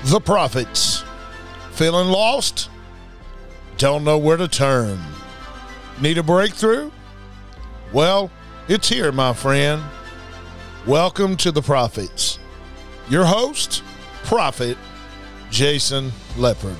The Prophets. Feeling lost? Don't know where to turn. Need a breakthrough? Well, it's here, my friend. Welcome to The Prophets. Your host, Prophet Jason Leopard.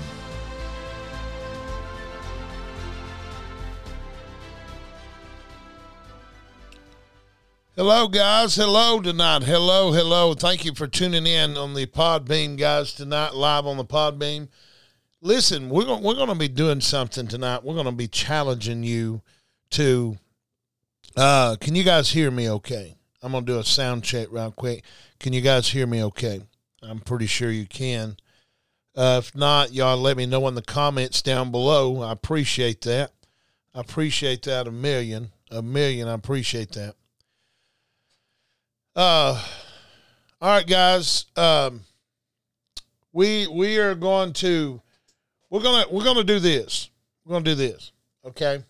Hello, guys. Hello tonight. Hello. Thank you for tuning in on the Podbean, guys, tonight, live on the Podbean. Listen, we're going to be doing something tonight. We're going to be challenging you to, can you guys hear me okay? I'm going to do a sound check real quick. Can you guys hear me okay? I'm pretty sure you can. If not, y'all let me know in the comments down below. I appreciate that. I appreciate that a million. I appreciate that. All right, guys. We are going to we're gonna do this. We're gonna do this. Okay.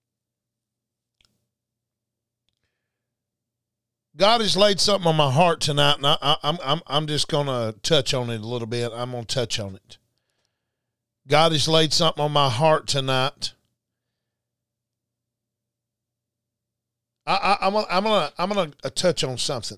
God has laid something on my heart tonight, and I'm just gonna touch on it a little bit. I'm gonna touch on it. God has laid something on my heart tonight. I'm gonna touch on something.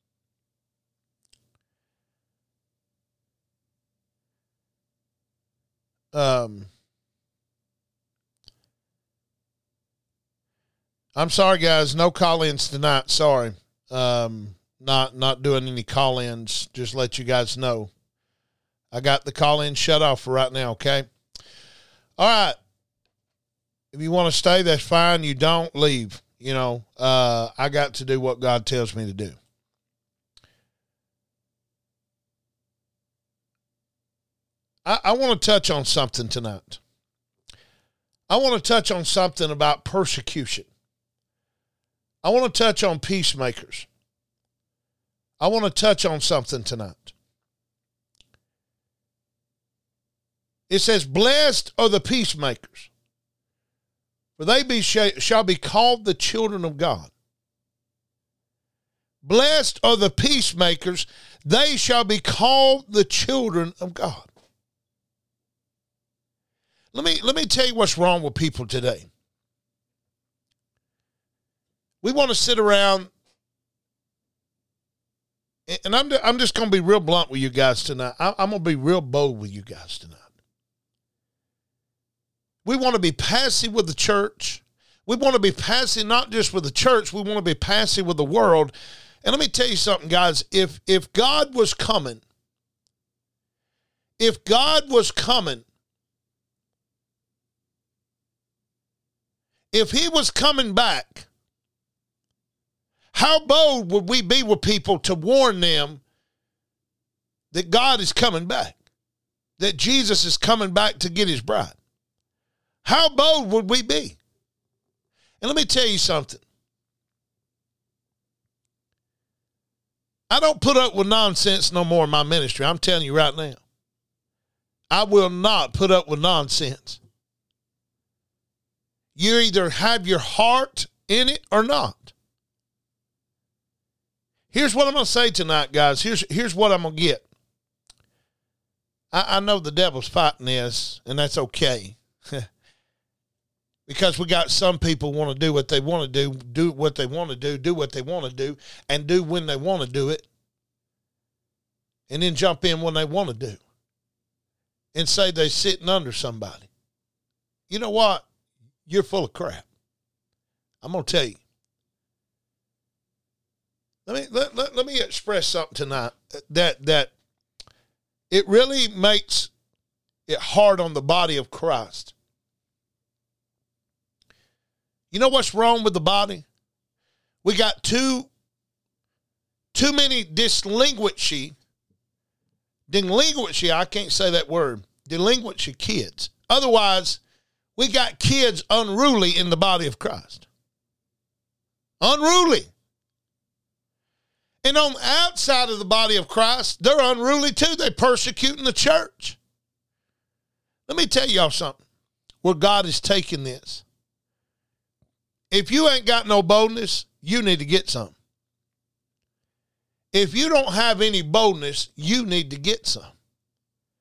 I'm sorry, guys. No call-ins tonight. Sorry. Not doing any call-ins. Just let you guys know. I got the call-in shut off for right now. Okay. All right. If you want to stay, that's fine. You don't, leave. You know, I got to do what God tells me to do. I want to touch on something tonight. I want to touch on something about persecution. I want to touch on peacemakers. I want to touch on something tonight. It says, blessed are the peacemakers, for they shall be called the children of God. Blessed are the peacemakers, they shall be called the children of God. Let me tell you what's wrong with people today. We want to sit around, and I'm just going to be real blunt with you guys tonight. I'm going to be real bold with you guys tonight. We want to be passive with the church. We want to be passive not just with the church. We want to be passive with the world. And let me tell you something, guys. If God was coming, if he was coming back, how bold would we be with people to warn them that God is coming back, that Jesus is coming back to get his bride? How bold would we be? And let me tell you something. I don't put up with nonsense no more in my ministry. I'm telling you right now. I will not put up with nonsense. You either have your heart in it or not. Here's what I'm going to say tonight, guys. Here's what I'm going to get. I know the devil's fighting this, and that's okay. Because we got some people want to do what they want to do what they want to do what they want to do, and do when they want to do it, and then jump in when they want to do, and say they're sitting under somebody. You know what? You're full of crap. I'm going to tell you. Let me express something tonight that it really makes it hard on the body of Christ. You know what's wrong with the body? We got too many delinquency, I can't say that word, delinquency kids. Otherwise, we got kids unruly in the body of Christ. Unruly. And on the outside of the body of Christ, they're unruly too. They're persecuting the church. Let me tell y'all something. Where God is taking this. If you ain't got no boldness, you need to get some. If you don't have any boldness, you need to get some.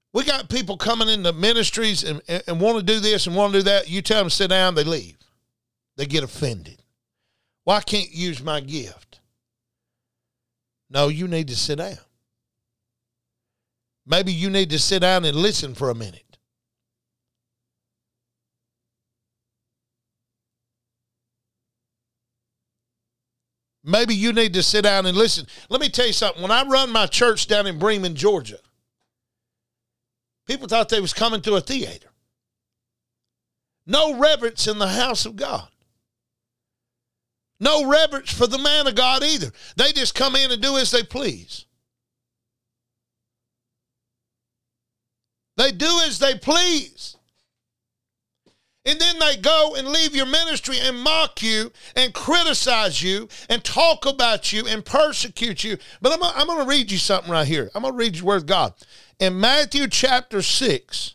We got people coming into ministries and want to do this and want to do that. You tell them to sit down, they leave. They get offended. Why can't you use my gift? No, you need to sit down. Maybe you need to sit down and listen for a minute. Maybe you need to sit down and listen. Let me tell you something. When I run my church down in Bremen, Georgia, people thought they was coming to a theater. No reverence in the house of God. No reverence for the man of God either. They just come in and do as they please. They do as they please. And then they go and leave your ministry and mock you and criticize you and talk about you and persecute you. But I'm going to read you something right here. I'm going to read you the word of God. In Matthew chapter 6,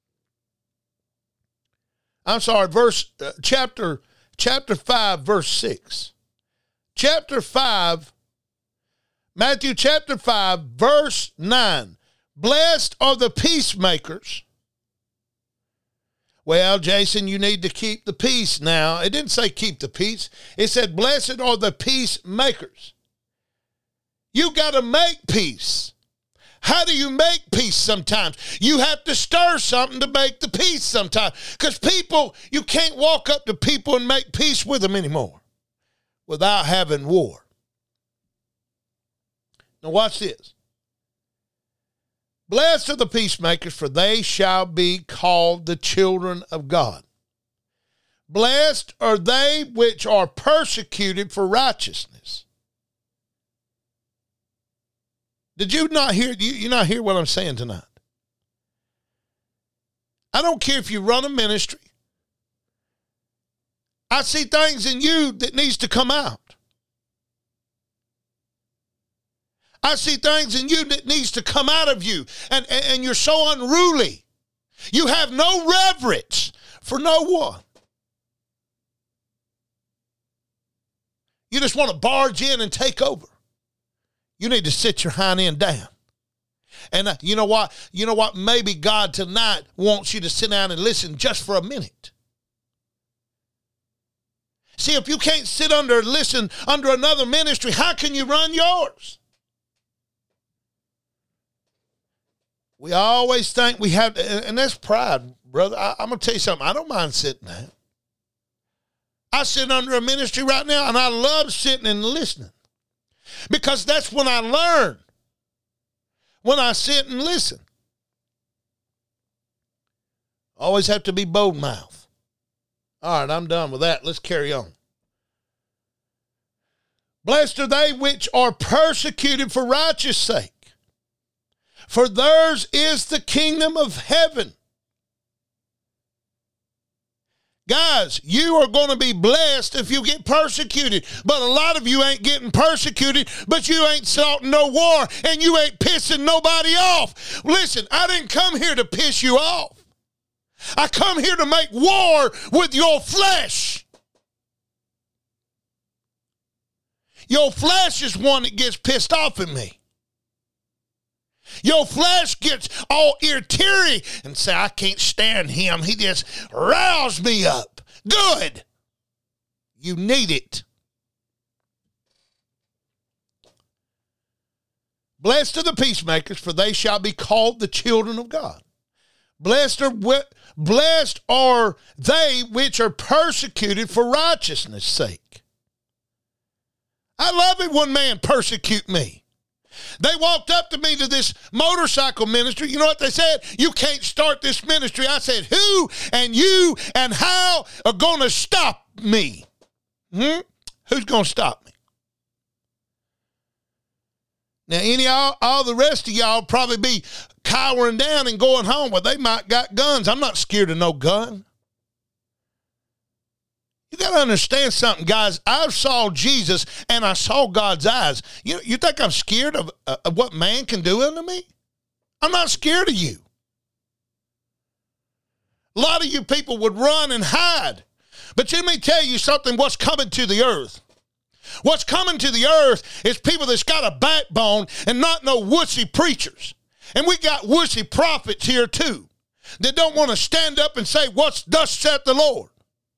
chapter 5, verse 6. Matthew chapter 5, verse 9. Blessed are the peacemakers. Well, Jason, you need to keep the peace now. It didn't say keep the peace. It said, blessed are the peacemakers. You got to make peace. How do you make peace sometimes? You have to stir something to make the peace sometimes. Because people, you can't walk up to people and make peace with them anymore without having war. Now watch this. Blessed are the peacemakers, for they shall be called the children of God. Blessed are they which are persecuted for righteousness. Did you not hear? You not hear what I'm saying tonight? I don't care if you run a ministry. I see things in you that needs to come out. I see things in you that needs to come out of you. And you're so unruly. You have no reverence for no one. You just want to barge in and take over. You need to sit your hind end down. And you know what? You know what? Maybe God tonight wants you to sit down and listen just for a minute. See, if you can't sit under and listen under another ministry, how can you run yours? We always think we have to, and that's pride, brother. I'm going to tell you something. I don't mind sitting down. I sit under a ministry right now, and I love sitting and listening. Because that's when I learn. When I sit and listen. Always have to be bold mouth. All right, I'm done with that. Let's carry on. Blessed are they which are persecuted for righteous sake. For theirs is the kingdom of heaven. Guys, you are going to be blessed if you get persecuted. But a lot of you ain't getting persecuted, but you ain't starting no war, and you ain't pissing nobody off. Listen, I didn't come here to piss you off. I come here to make war with your flesh. Your flesh is one that gets pissed off at me. Your flesh gets all teary and say, I can't stand him. He just roused me up. Good. You need it. Blessed are the peacemakers, for they shall be called the children of God. Blessed are they which are persecuted for righteousness' sake. I love it when man persecute me. They walked up to me to this motorcycle ministry. You know what they said? You can't start this ministry. I said, who and you and how are going to stop me? Who's going to stop me? Now, all the rest of y'all probably be cowering down and going home. Well, they might got guns. I'm not scared of no gun. You got to understand something, guys. I saw Jesus and I saw God's eyes. You think I'm scared of what man can do unto me? I'm not scared of you. A lot of you people would run and hide. But let me tell you something, what's coming to the earth. What's coming to the earth is people that's got a backbone and not no wussy preachers. And we got wussy prophets here too that don't want to stand up and say, "What's thus saith the Lord?"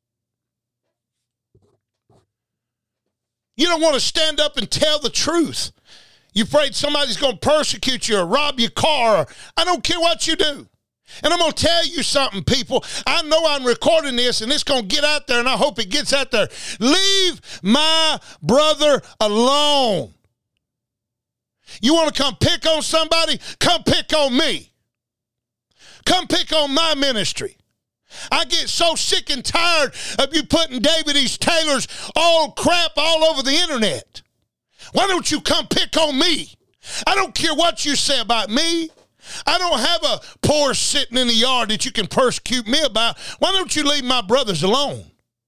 You don't want to stand up and tell the truth. You're afraid somebody's going to persecute you or rob your car. Or, I don't care what you do. And I'm going to tell you something, people. I know I'm recording this, and it's going to get out there, and I hope it gets out there. Leave my brother alone. You want to come pick on somebody? Come pick on me. Come pick on my ministry. I get so sick and tired of you putting David East Taylor's all crap all over the internet. Why don't you come pick on me? I don't care what you say about me. I don't have a Porsche sitting in the yard that you can persecute me about. Why don't you leave my brothers alone?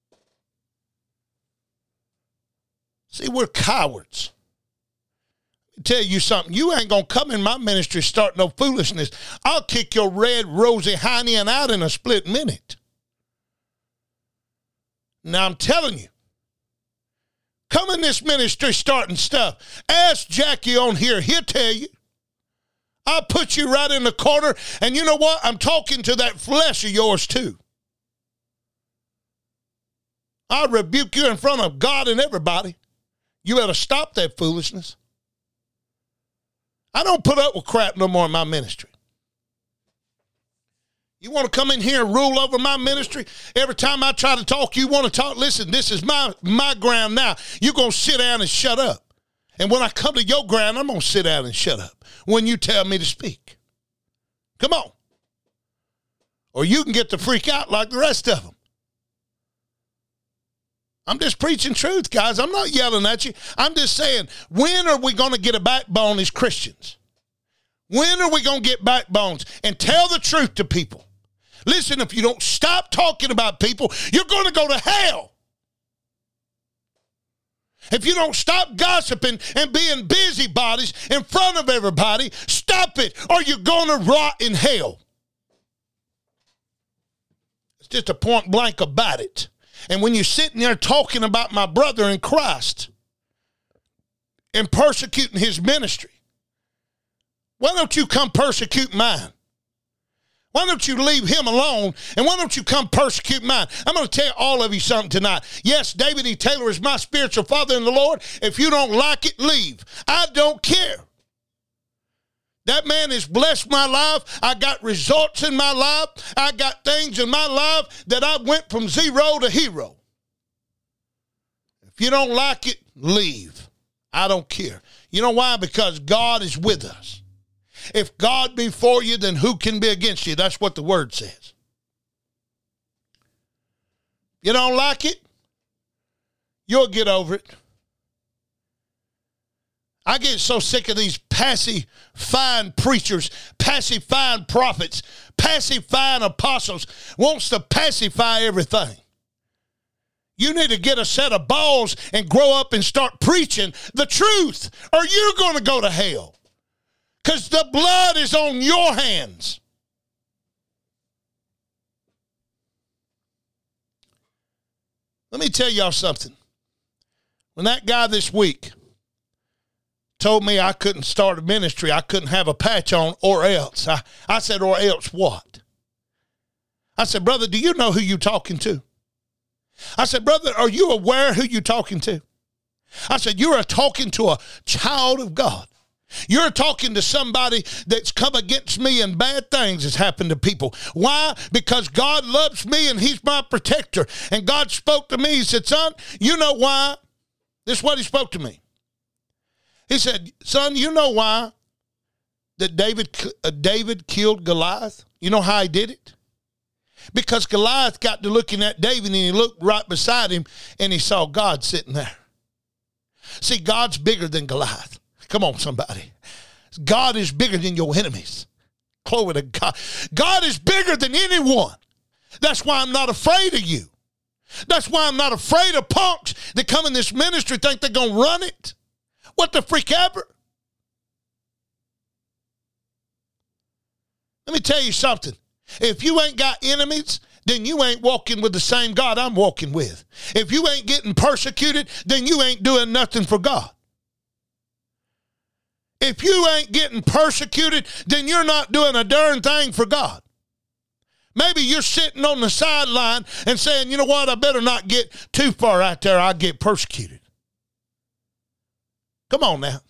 See, we're cowards. Tell you something, you ain't gonna come in my ministry start no foolishness. I'll kick your red rosy hiney out in a split minute. Now I'm telling you, come in this ministry starting stuff. Ask Jackie on here, he'll tell you. I'll put you right in the corner, and you know what? I'm talking to that flesh of yours too. I'll rebuke you in front of God and everybody. You better stop that foolishness. I don't put up with crap no more in my ministry. You want to come in here and rule over my ministry? Every time I try to talk, you want to talk. Listen, this is my ground now. You're going to sit down and shut up. And when I come to your ground, I'm going to sit down and shut up when you tell me to speak. Come on. Or you can get to freak out like the rest of them. I'm just preaching truth, guys. I'm not yelling at you. I'm just saying, when are we going to get a backbone as Christians? When are we going to get backbones and tell the truth to people? Listen, if you don't stop talking about people, you're going to go to hell. If you don't stop gossiping and being busybodies in front of everybody, stop it, or you're going to rot in hell. It's just a point blank about it. And when you're sitting there talking about my brother in Christ and persecuting his ministry, why don't you come persecute mine? Why don't you leave him alone, and why don't you come persecute mine? I'm going to tell all of you something tonight. Yes, David E. Taylor is my spiritual father in the Lord. If you don't like it, leave. I don't care. That man has blessed my life. I got results in my life. I got things in my life that I went from zero to hero. If you don't like it, leave. I don't care. You know why? Because God is with us. If God be for you, then who can be against you? That's what the word says. You don't like it? You'll get over it. I get so sick of these pacifying preachers, pacifying prophets, pacifying apostles, wants to pacify everything. You need to get a set of balls and grow up and start preaching the truth, or you're going to go to hell. Because the blood is on your hands. Let me tell y'all something. When that guy this week told me I couldn't start a ministry, I couldn't have a patch on, or else. I said, or else what? I said, brother, do you know who you're talking to? I said, brother, are you aware who you're talking to? I said, you are talking to a child of God. You're talking to somebody that's come against me, and bad things has happened to people. Why? Because God loves me and he's my protector. And God spoke to me. He said, son, you know why? This is what he spoke to me. He said, son, you know why that David killed Goliath? You know how he did it? Because Goliath got to looking at David, and he looked right beside him, and he saw God sitting there. See, God's bigger than Goliath. Come on, somebody. God is bigger than your enemies. Glory to God. God is bigger than anyone. That's why I'm not afraid of you. That's why I'm not afraid of punks that come in this ministry think they're going to run it. What the freak ever? Let me tell you something. If you ain't got enemies, then you ain't walking with the same God I'm walking with. If you ain't getting persecuted, then you ain't doing nothing for God. If you ain't getting persecuted, then you're not doing a darn thing for God. Maybe you're sitting on the sideline and saying, you know what, I better not get too far out there. I'll get persecuted. Come on now.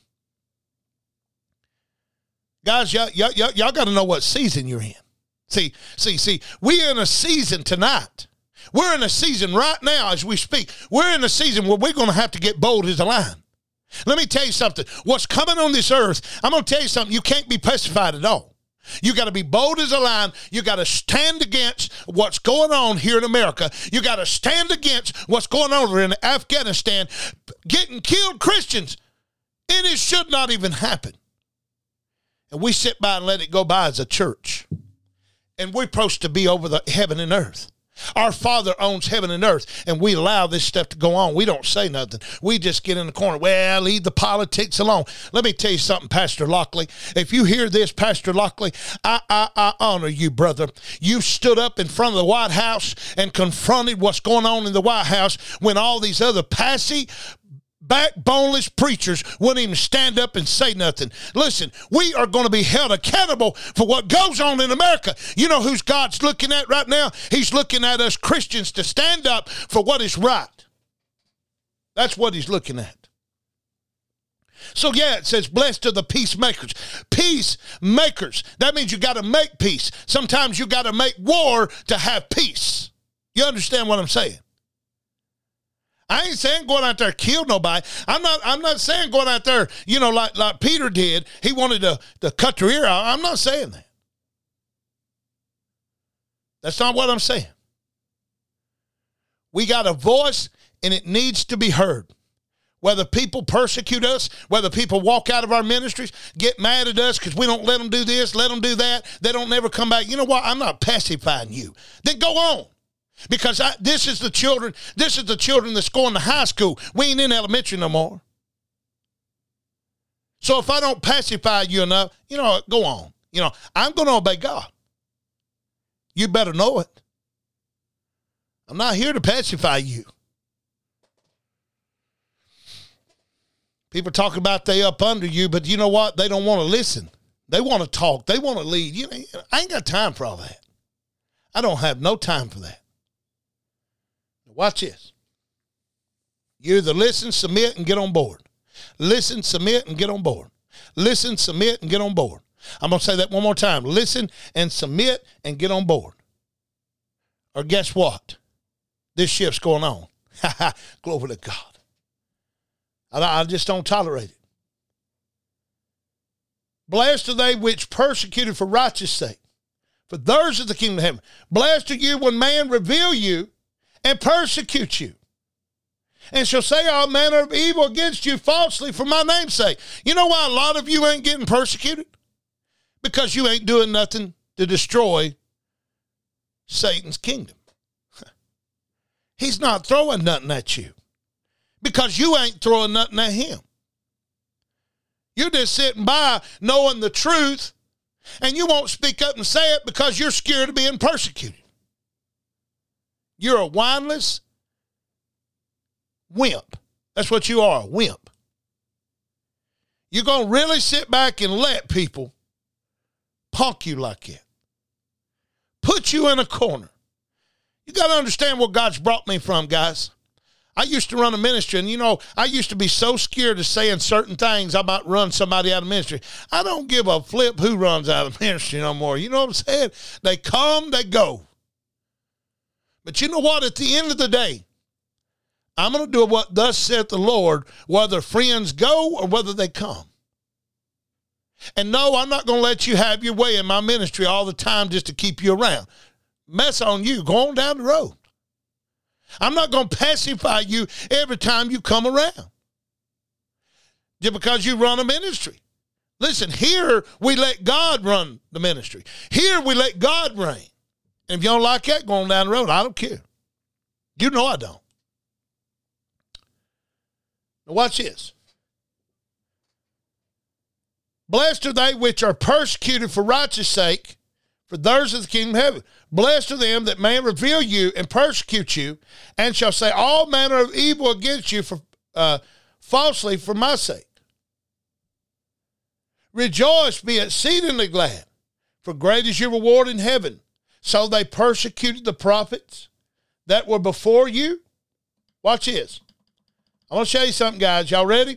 Guys, y'all got to know what season you're in. See, we're in a season tonight. We're in a season right now as we speak. We're in a season where we're going to have to get bold as a lion. Let me tell you something. What's coming on this earth, I'm going to tell you something. You can't be pacified at all. You got to be bold as a lion. You got to stand against what's going on here in America. You got to stand against what's going on over in Afghanistan, getting killed Christians. And it should not even happen. And we sit by and let it go by as a church. And we're supposed to be over the heaven and earth. Our Father owns heaven and earth, and we allow this stuff to go on. We don't say nothing. We just get in the corner. Well, leave the politics alone. Let me tell you something, Pastor Lockley. If you hear this, Pastor Lockley, I honor you, brother. You stood up in front of the White House and confronted what's going on in the White House when all these other passive, backboneless preachers wouldn't even stand up and say nothing. Listen, we are going to be held accountable for what goes on in America. You know who's God's looking at right now? He's looking at us Christians to stand up for what is right. That's what he's looking at. So yeah, it says, blessed are the peacemakers. Peacemakers. That means you got to make peace. Sometimes you got to make war to have peace. You understand what I'm saying? I ain't saying going out there kill nobody. I'm not saying going out there, you know, like Peter did. He wanted to cut their ear out. I'm not saying that. That's not what I'm saying. We got a voice, and it needs to be heard. Whether people persecute us, whether people walk out of our ministries, get mad at us because we don't let them do this, let them do that, they don't never come back. You know what? I'm not pacifying you. Then go on. Because this is the children that's going to high school. We ain't in elementary no more. So if I don't pacify you enough, you know, go on. You know, I'm going to obey God. You better know it. I'm not here to pacify you. People talk about they up under you, but you know what? They don't want to listen. They want to talk. They want to lead. You know, I ain't got time for all that. I don't have no time for that. Watch this. You either listen, submit, and get on board. Listen, submit, and get on board. Listen, submit, and get on board. I'm going to say that one more time. Listen and submit and get on board. Or guess what? This shift's going on. Glory to God. I just don't tolerate it. Blessed are they which persecuted for righteous sake, for theirs is the kingdom of heaven. Blessed are you when man revile you and persecute you, and shall say all manner of evil against you falsely for my name's sake. You know why a lot of you ain't getting persecuted? Because you ain't doing nothing to destroy Satan's kingdom. He's not throwing nothing at you because you ain't throwing nothing at him. You're just sitting by knowing the truth, and you won't speak up and say it because you're scared of being persecuted. You're a whineless wimp. That's what you are, a wimp. You're going to really sit back and let people punk you like that. Put you in a corner. You got to understand where God's brought me from, guys. I used to run a ministry, and, you know, I used to be so scared of saying certain things I might run somebody out of ministry. I don't give a flip who runs out of ministry no more. You know what I'm saying? They come, they go. But you know what? At the end of the day, I'm going to do what thus saith the Lord, whether friends go or whether they come. And no, I'm not going to let you have your way in my ministry all the time just to keep you around. Mess on you. Go on down the road. I'm not going to pacify you every time you come around just because you run a ministry. Listen, here we let God run the ministry. Here we let God reign. And if you don't like that, going down the road, I don't care. You know I don't. Now watch this. Blessed are they which are persecuted for righteous sake, for theirs is the kingdom of heaven. Blessed are them that may revile you and persecute you, and shall say all manner of evil against you for falsely for my sake. Rejoice, be exceedingly glad, for great is your reward in heaven. So they persecuted the prophets that were before you. Watch this. I want to show you something, guys. Y'all ready?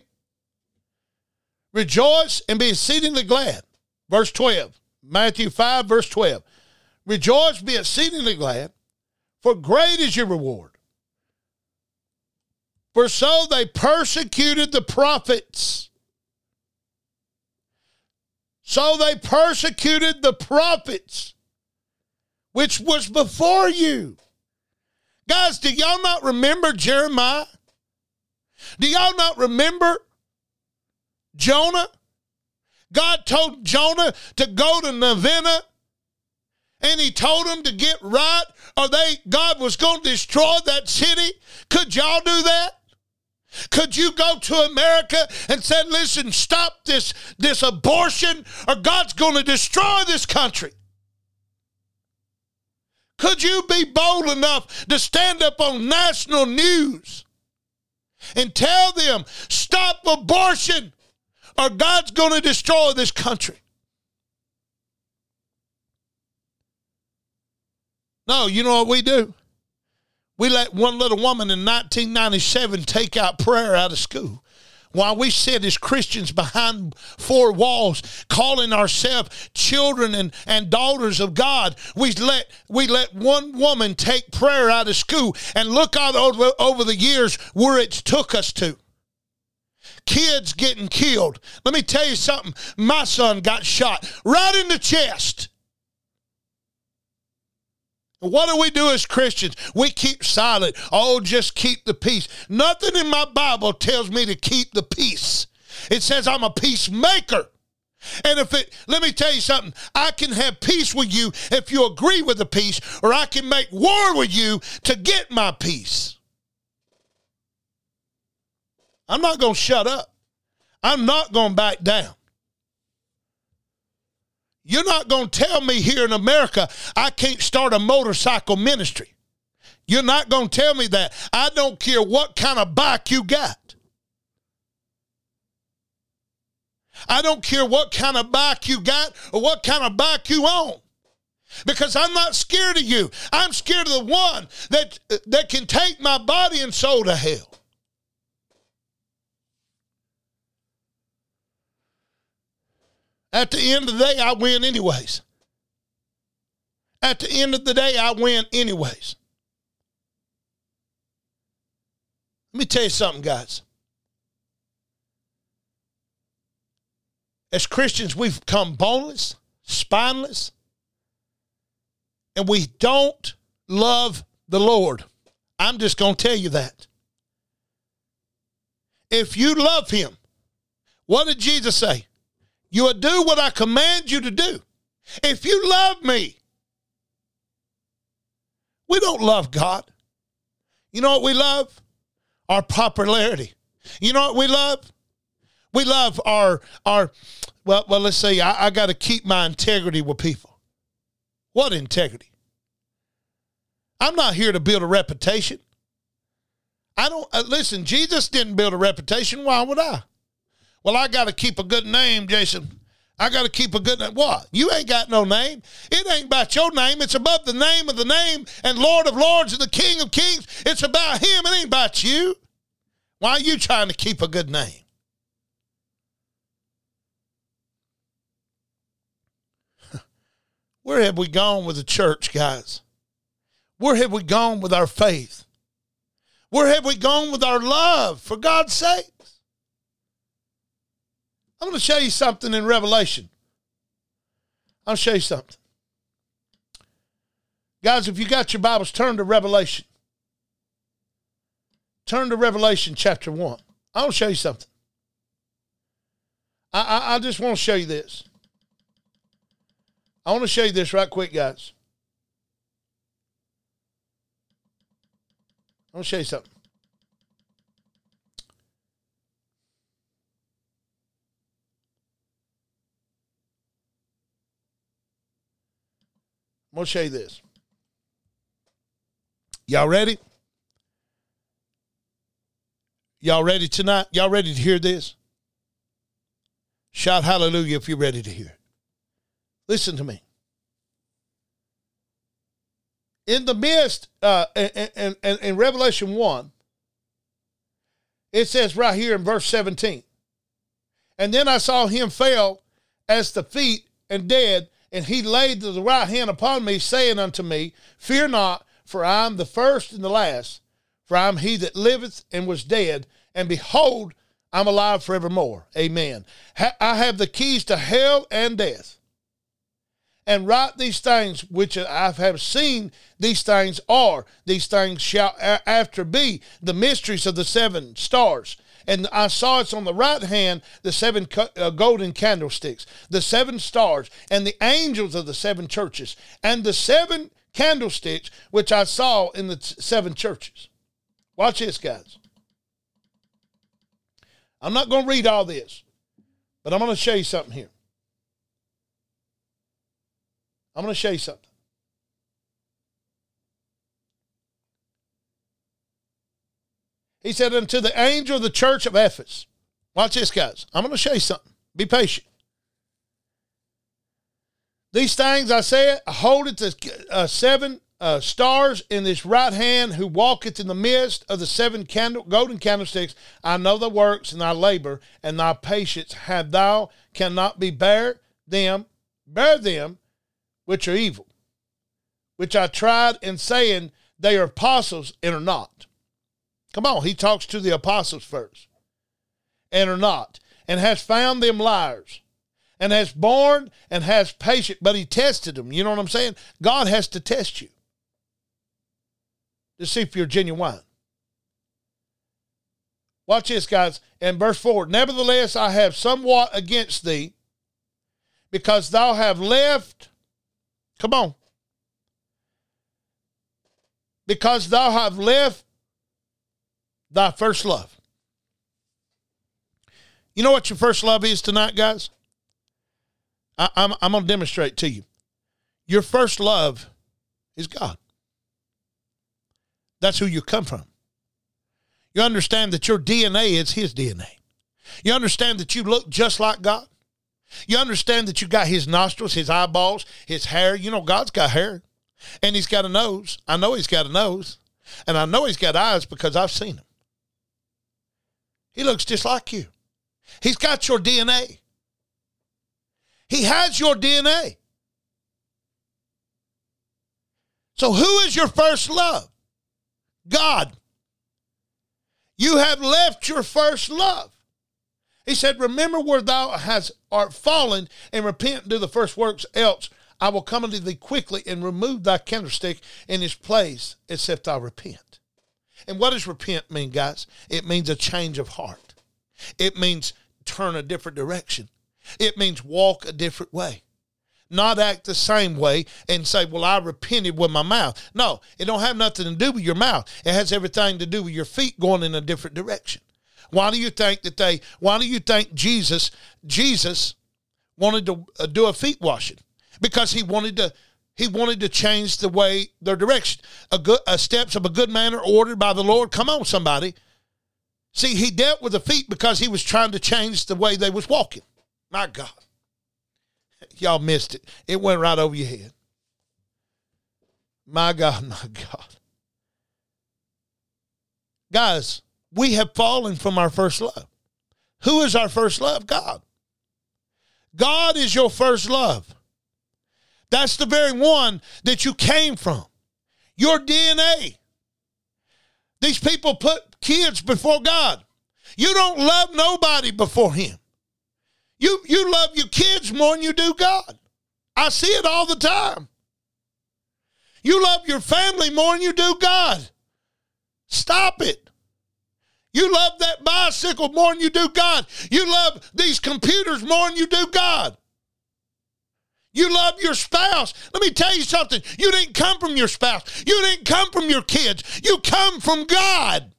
Rejoice and be exceedingly glad. Verse 12. Matthew 5, verse 12. Rejoice, be exceedingly glad, for great is your reward. For so they persecuted the prophets. So they persecuted the prophets, which was before you. Guys, do y'all not remember Jeremiah? Do y'all not remember Jonah? God told Jonah to go to Nineveh, and he told him to get right, or God was going to destroy that city. Could y'all do that? Could you go to America and say, listen, stop this abortion, or God's going to destroy this country? Could you be bold enough to stand up on national news and tell them, stop abortion, or God's going to destroy this country? No, you know what we do? We let one little woman in 1997 take out prayer out of school, while we sit as Christians behind four walls, calling ourselves children and daughters of God. We let one woman take prayer out of school, and look out over the years where it's took us to. Kids getting killed. Let me tell you something. My son got shot right in the chest. What do we do as Christians? We keep silent. Oh, just keep the peace. Nothing in my Bible tells me to keep the peace. It says I'm a peacemaker. And let me tell you something. I can have peace with you if you agree with the peace, or I can make war with you to get my peace. I'm not going to shut up. I'm not going to back down. You're not going to tell me here in America I can't start a motorcycle ministry. You're not going to tell me that. I don't care what kind of bike you got. I don't care what kind of bike you got or what kind of bike you own. Because I'm not scared of you. I'm scared of the one that can take my body and soul to hell. At the end of the day, I win anyways. At the end of the day, I win anyways. Let me tell you something, guys. As Christians, we've become boneless, spineless, and we don't love the Lord. I'm just going to tell you that. If you love him, what did Jesus say? You will do what I command you to do. If you love me, we don't love God. You know what we love? Our popularity. You know what we love? We love our well, let's say I got to keep my integrity with people. What integrity? I'm not here to build a reputation. Listen, Jesus didn't build a reputation. Why would I? Well, I got to keep a good name, Jason. I got to keep a good name. What? You ain't got no name. It ain't about your name. It's above the name of the name and Lord of Lords and the King of Kings. It's about him. It ain't about you. Why are you trying to keep a good name? Where have we gone with the church, guys? Where have we gone with our faith? Where have we gone with our love, for God's sake? I'm going to show you something in Revelation. I'll show you something. Guys, if you got your Bibles, turn to Revelation. Turn to Revelation chapter 1. I'll show you something. I just want to show you this. I want to show you this right quick, guys. I want to show you something. I'm going to show you this. Y'all ready? Y'all ready tonight? Y'all ready to hear this? Shout hallelujah if you're ready to hear it. Listen to me. In the midst, in Revelation 1, it says right here in verse 17, and then I saw him fell as the feet and dead, and he laid the right hand upon me, saying unto me, Fear not, for I am the first and the last, for I am he that liveth and was dead, and behold, I'm alive forevermore. Amen. I have the keys to hell and death. And write these things which I have seen, these things are, these things shall after be, the mysteries of the 7 stars. And I saw it's on the right hand, the 7 golden candlesticks, the 7 stars, and the angels of the 7 churches, and the 7 candlesticks which I saw in the 7 churches. Watch this, guys. I'm not going to read all this, but I'm going to show you something here. I'm going to show you something. He said, unto the angel of the church of Ephesus. Watch this, guys. I'm going to show you something. Be patient. These things I said, holdeth the 7 stars in this right hand, who walketh in the midst of the 7 golden candlesticks. I know thy works and thy labor and thy patience, have thou cannot be bear them, which are evil, which I tried in saying they are apostles and are not. Come on, he talks to the apostles first. And are not. And has found them liars. And has borne and has patience. But he tested them. You know what I'm saying? God has to test you to see if you're genuine. Watch this, guys. In verse 4, nevertheless, I have somewhat against thee, because thou have left, come on, because thou have left thy first love. You know what your first love is tonight, guys? I'm going to demonstrate to you. Your first love is God. That's who you come from. You understand that your DNA is his DNA. You understand that you look just like God. You understand that you got his nostrils, his eyeballs, his hair. You know, God's got hair. And he's got a nose. I know he's got a nose. And I know he's got eyes because I've seen him. He looks just like you. He's got your DNA. He has your DNA. So who is your first love? God. You have left your first love. He said, remember where thou art fallen, and repent and do the first works, else I will come unto thee quickly and remove thy candlestick in his place, except thou repent. And what does repent mean, guys? It means a change of heart. It means turn a different direction. It means walk a different way. Not act the same way and say, well, I repented with my mouth. No, it don't have nothing to do with your mouth. It has everything to do with your feet going in a different direction. Why do you think Jesus wanted to do a feet washing? Because he wanted to change the way, their direction. Steps of a good man are ordered by the Lord. Come on, somebody. See, he dealt with the feet because he was trying to change the way they was walking. My God. Y'all missed it. It went right over your head. My God, my God. Guys, we have fallen from our first love. Who is our first love? God. God is your first love. That's the very one that you came from. Your DNA. These people put kids before God. You don't love nobody before him. You love your kids more than you do God. I see it all the time. You love your family more than you do God. Stop it. You love that bicycle more than you do God. You love these computers more than you do God. You love your spouse. Let me tell you something. You didn't come from your spouse. You didn't come from your kids. You come from God.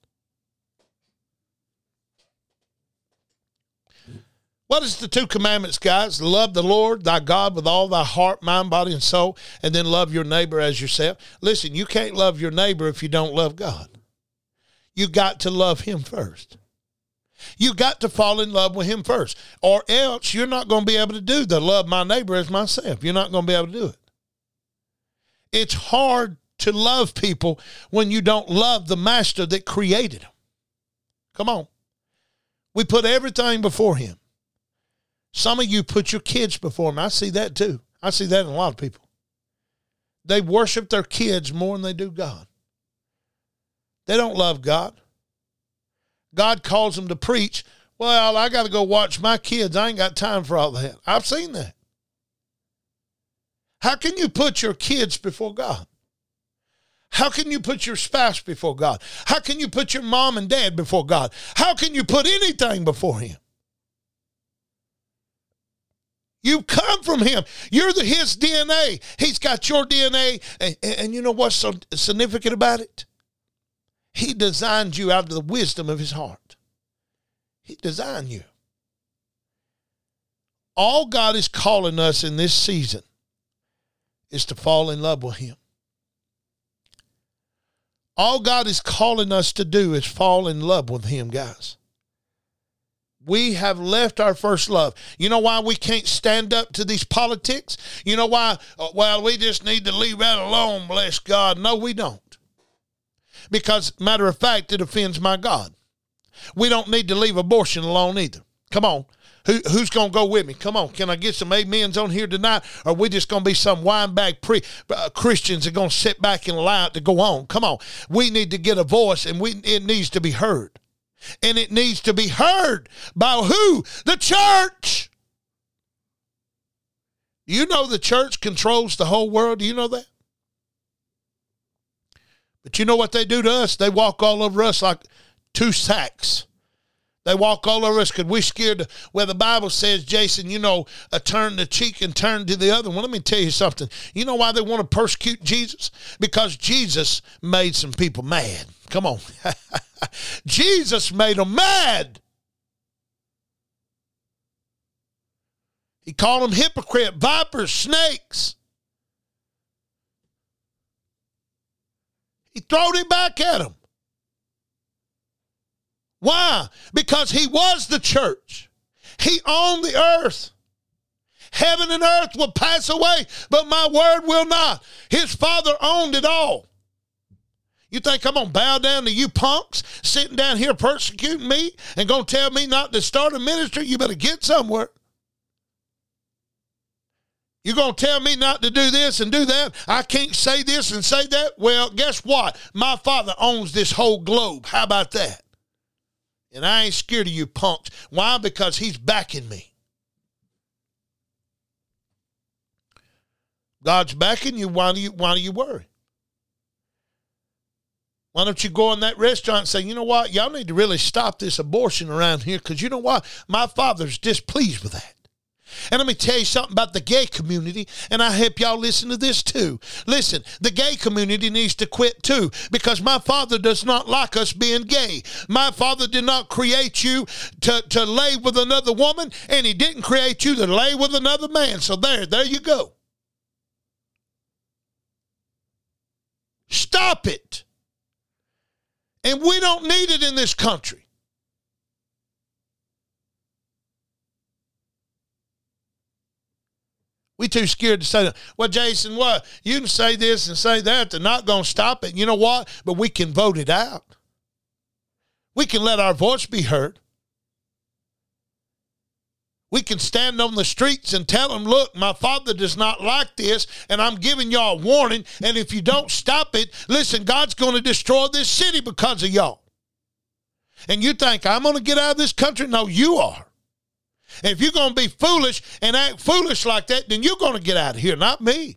What is the 2 commandments, guys? Love the Lord, thy God, with all thy heart, mind, body, and soul, and then love your neighbor as yourself. Listen, you can't love your neighbor if you don't love God. You got to love him first. You got to fall in love with him first, or else you're not going to be able to do the love my neighbor as myself. You're not going to be able to do it. It's hard to love people when you don't love the master that created them. Come on. We put everything before him. Some of you put your kids before him. I see that too. I see that in a lot of people. They worship their kids more than they do God. They don't love God. God calls them to preach. Well, I got to go watch my kids. I ain't got time for all that. I've seen that. How can you put your kids before God? How can you put your spouse before God? How can you put your mom and dad before God? How can you put anything before him? You come from him. You're his DNA. He's got your DNA. And you know what's so significant about it? He designed you out of the wisdom of his heart. He designed you. All God is calling us in this season is to fall in love with him. All God is calling us to do is fall in love with him, guys. We have left our first love. You know why we can't stand up to these politics? You know why? Well, we just need to leave that alone, bless God. No, we don't. Because, matter of fact, it offends my God. We don't need to leave abortion alone either. Come on. Who's going to go with me? Come on. Can I get some amens on here tonight? Or are we just going to be some windbag Christians that are going to sit back and allow it to go on? Come on. We need to get a voice, and it needs to be heard. And it needs to be heard by who? The church. Do you know the church controls the whole world? Do you know that? But you know what they do to us? They walk all over us like two sacks. They walk all over us because we're scared. Well, the Bible says, Jason, turn the cheek and turn to the other one. Let me tell you something. You know why they want to persecute Jesus? Because Jesus made some people mad. Come on. Jesus made them mad. He called them hypocrite, vipers, snakes. He throwed it back at them. Why? Because he was the church. He owned the earth. Heaven and earth will pass away, but my word will not. His Father owned it all. You think I'm going to bow down to you punks sitting down here persecuting me and going to tell me not to start a ministry? You better get somewhere. You're going to tell me not to do this and do that? I can't say this and say that? Well, guess what? My Father owns this whole globe. How about that? And I ain't scared of you punks. Why? Because he's backing me. God's backing you. Why do you worry? Why don't you go in that restaurant and say, you know what? Y'all need to really stop this abortion around here because you know what? My Father's displeased with that. And let me tell you something about the gay community, and I hope y'all listen to this too. Listen, the gay community needs to quit too, because my Father does not like us being gay. My Father did not create you to lay with another woman, and he didn't create you to lay with another man. So there you go. Stop it. And we don't need it in this country. We too scared to say that. Well, Jason, what? You can say this and say that. They're not going to stop it. You know what? But we can vote it out. We can let our voice be heard. We can stand on the streets and tell them, look, my Father does not like this, and I'm giving y'all a warning, and if you don't stop it, listen, God's going to destroy this city because of y'all. And you think, I'm going to get out of this country? No, you are. If you're going to be foolish and act foolish like that, then you're going to get out of here, not me.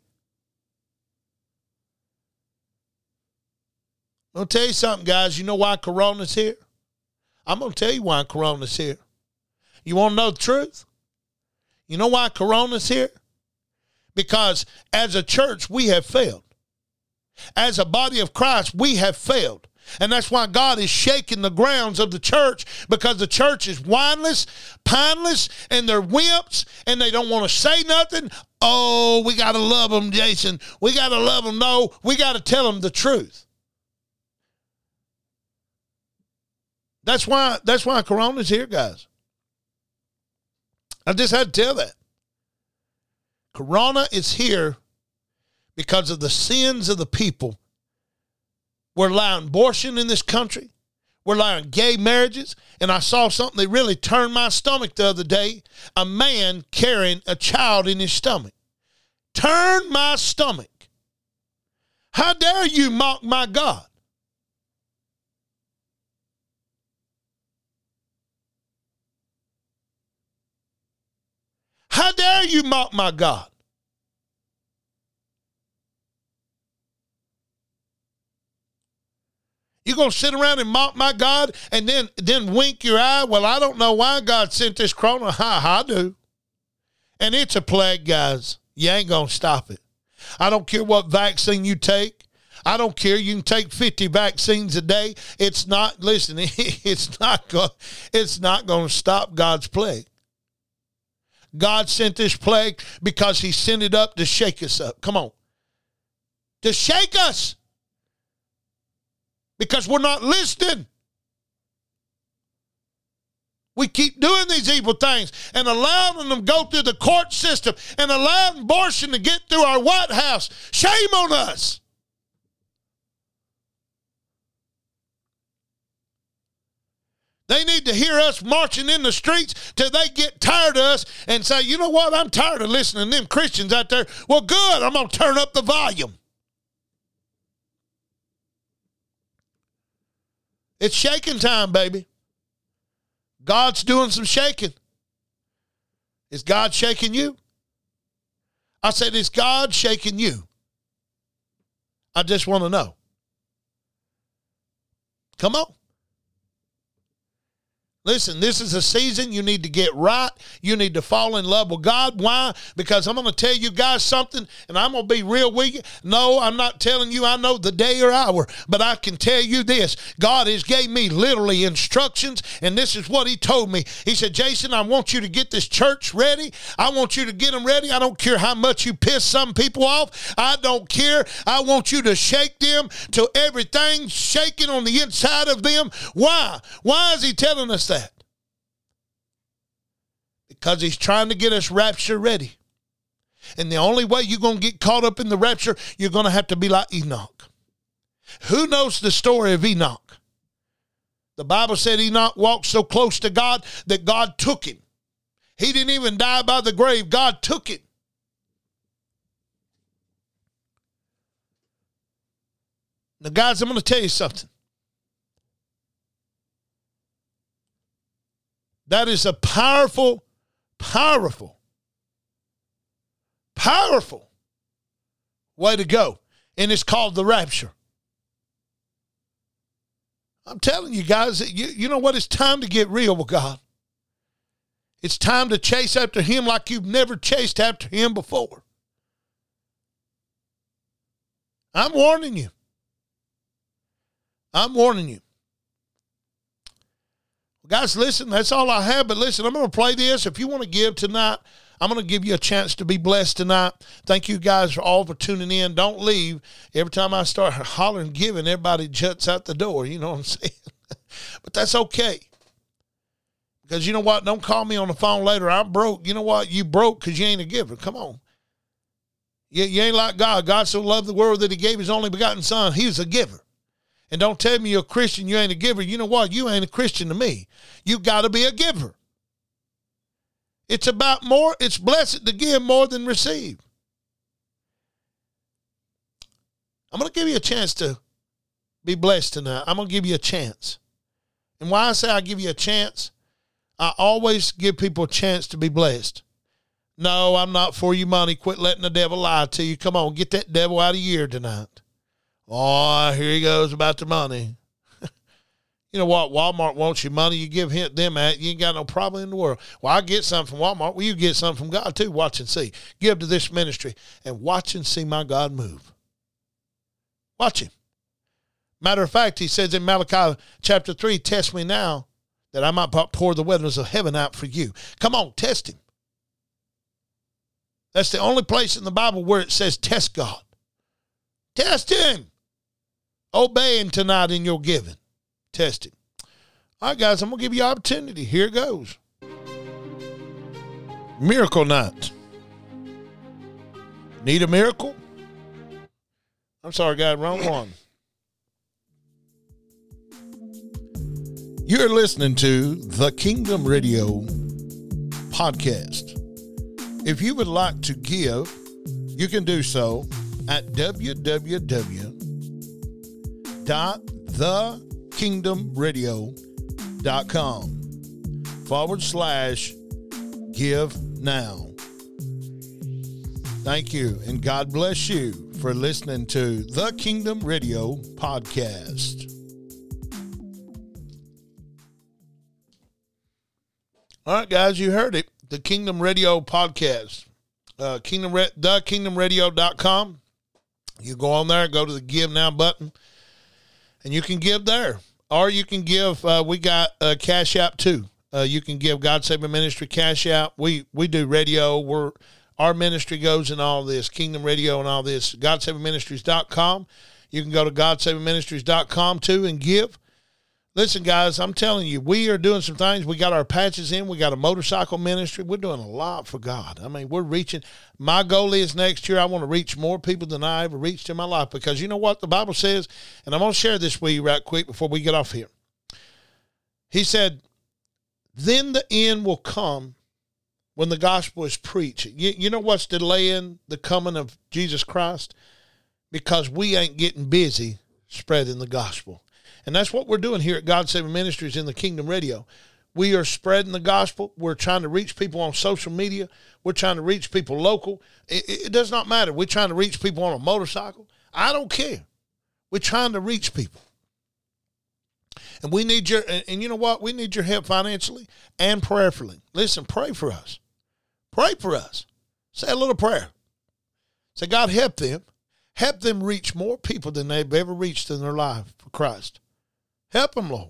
I'm going to tell you something, guys. You know why Corona's here? I'm going to tell you why Corona's here. You want to know the truth? You know why Corona's here? Because as a church, we have failed. As a body of Christ, we have failed. And that's why God is shaking the grounds of the church, because the church is wineless, pineless, and they're wimps, and they don't want to say nothing. Oh, we got to love them, Jason. We got to love them. No, we got to tell them the truth. That's why Corona's here, guys. I just had to tell that. Corona is here because of the sins of the people. We're allowing abortion in this country. We're allowing gay marriages. And I saw something that really turned my stomach the other day. A man carrying a child in his stomach. Turned my stomach. How dare you mock my God? How dare you mock my God? You're going to sit around and mock my God and then wink your eye? Well, I don't know why God sent this corona. I do. And it's a plague, guys. You ain't going to stop it. I don't care what vaccine you take. I don't care. You can take 50 vaccines a day. It's not, listen, it's not going to stop God's plague. God sent this plague because he sent it up to shake us up. Come on. To shake us. Because we're not listening. We keep doing these evil things and allowing them to go through the court system and allowing abortion to get through our White House. Shame on us. They need to hear us marching in the streets till they get tired of us and say, you know what, I'm tired of listening to them Christians out there. Well, good, I'm going to turn up the volume. It's shaking time, baby. God's doing some shaking. Is God shaking you? I said, is God shaking you? I just want to know. Come on. Listen, this is a season you need to get right. You need to fall in love with God. Why? Because I'm going to tell you guys something, and I'm going to be real with you. No, I'm not telling you I know the day or hour, but I can tell you this. God has gave me literally instructions, and this is what he told me. He said, Jason, I want you to get this church ready. I want you to get them ready. I don't care how much you piss some people off. I don't care. I want you to shake them till everything's shaking on the inside of them. Why? Why is he telling us that? Because he's trying to get us rapture ready. And the only way you're going to get caught up in the rapture, you're going to have to be like Enoch. Who knows the story of Enoch? The Bible said Enoch walked so close to God that God took him. He didn't even die by the grave. God took him. Now, guys, I'm going to tell you something. That is a powerful way to go. And it's called the rapture. I'm telling you guys, you know what? It's time to get real with God. It's time to chase after him like you've never chased after him before. I'm warning you. I'm warning you. Guys, listen, that's all I have. But listen, I'm going to play this. If you want to give tonight, I'm going to give you a chance to be blessed tonight. Thank you guys for all for tuning in. Don't leave. Every time I start hollering giving, everybody juts out the door. You know what I'm saying? But that's okay. Because you know what? Don't call me on the phone later. I'm broke. You know what? You broke because you ain't a giver. Come on. You ain't like God. God so loved the world that he gave his only begotten son. He was a giver. And don't tell me you're a Christian, you ain't a giver. You know what? You ain't a Christian to me. You got to be a giver. It's about more. It's blessed to give more than receive. I'm going to give you a chance to be blessed tonight. I'm going to give you a chance. And why I say I give you a chance, I always give people a chance to be blessed. No, I'm not for you money. Quit letting the devil lie to you. Come on, get that devil out of your ear tonight. Oh, here he goes about the money. You know what? Walmart wants your money. You give them that. You ain't got no problem in the world. Well, I get something from Walmart. Well, you get something from God too. Watch and see. Give to this ministry and watch and see my God move. Watch him. Matter of fact, he says in Malachi chapter 3, test me now that I might pour the windows of heaven out for you. Come on, test him. That's the only place in the Bible where it says test God. Test him. Obey him tonight in your giving. Test him. All right, guys, I'm going to give you opportunity. Here it goes. Miracle Night. Need a miracle? I'm sorry, guys, wrong one. You're listening to the Kingdom Radio podcast. If you would like to give, you can do so at www.thekingdomradio.com/give now. Thank you, and God bless you for listening to the Kingdom Radio podcast. All right, guys, you heard it. The Kingdom Radio podcast. thekingdomradio.com. You go on there, go to the Give Now button, and you can give there. Or you can give, we got Cash App too. You can give God Saving Ministry Cash App. We do radio. Our ministry goes in all this, Kingdom Radio and all this. GodSavingMinistries.com. You can go to GodSavingMinistries.com too and give. Listen, guys, I'm telling you, we are doing some things. We got our patches in. We got a motorcycle ministry. We're doing a lot for God. I mean, we're reaching. My goal is next year I want to reach more people than I ever reached in my life, because you know what the Bible says, and I'm going to share this with you right quick before we get off here. He said, then the end will come when the gospel is preached. You know what's delaying the coming of Jesus Christ? Because we ain't getting busy spreading the gospel. And that's what we're doing here at God Saving Ministries in the Kingdom Radio. We are spreading the gospel. We're trying to reach people on social media. We're trying to reach people local. It does not matter. We're trying to reach people on a motorcycle. I don't care. We're trying to reach people. And we need your, and you know what? We need your help financially and prayerfully. Listen, pray for us. Pray for us. Say a little prayer. Say, God, help them. Help them reach more people than they've ever reached in their life for Christ. Help them, Lord.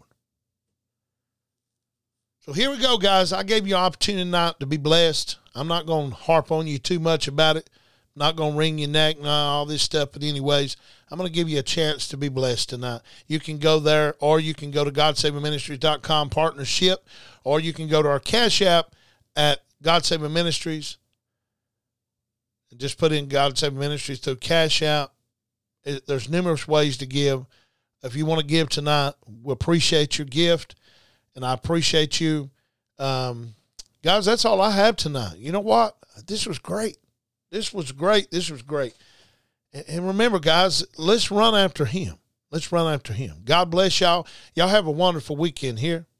So here we go, guys. I gave you an opportunity tonight to be blessed. I'm not going to harp on you too much about it. I'm not going to wring your neck and all this stuff. But anyways, I'm going to give you a chance to be blessed tonight. You can go there, or you can go to GodSavingMinistries.com partnership, or you can go to our Cash App at God Saving Ministries. And just put in God Saving Ministries through Cash App. There's numerous ways to give. If you want to give tonight, we appreciate your gift, and I appreciate you. Guys, that's all I have tonight. You know what? This was great. This was great. This was great. And remember, guys, let's run after him. Let's run after him. God bless y'all. Y'all have a wonderful weekend here